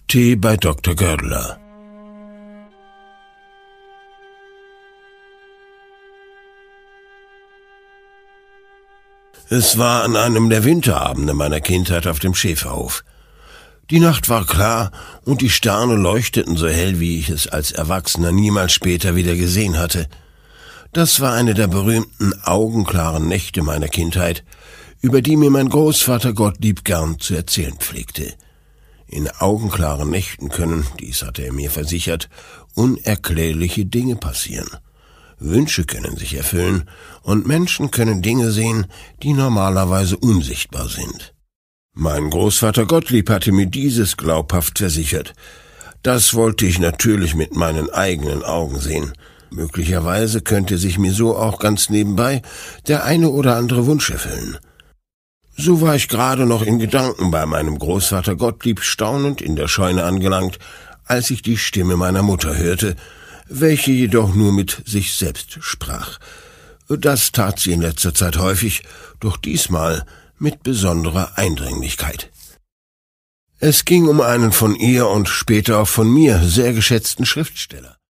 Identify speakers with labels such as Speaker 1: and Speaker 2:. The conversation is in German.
Speaker 1: Tee bei Dr. Gördler. Es war an einem der Winterabende meiner Kindheit auf dem Schäferhof. Die Nacht war klar und die Sterne leuchteten so hell, wie ich es als Erwachsener niemals später wieder gesehen hatte. Das war eine der berühmten augenklaren Nächte meiner Kindheit, über die mir mein Großvater Gottlieb gern zu erzählen pflegte. In augenklaren Nächten können, dies hatte er mir versichert, unerklärliche Dinge passieren. Wünsche können sich erfüllen und Menschen können Dinge sehen, die normalerweise unsichtbar sind. Mein Großvater Gottlieb hatte mir dieses glaubhaft versichert. Das wollte ich natürlich mit meinen eigenen Augen sehen. Möglicherweise könnte sich mir so auch ganz nebenbei der eine oder andere Wunsch erfüllen. So war ich gerade noch in Gedanken bei meinem Großvater Gottlieb staunend in der Scheune angelangt, als ich die Stimme meiner Mutter hörte, welche jedoch nur mit sich selbst sprach. Das tat sie in letzter Zeit häufig, doch diesmal mit besonderer Eindringlichkeit. Es ging um einen von ihr und später auch von mir sehr geschätzten Schriftsteller.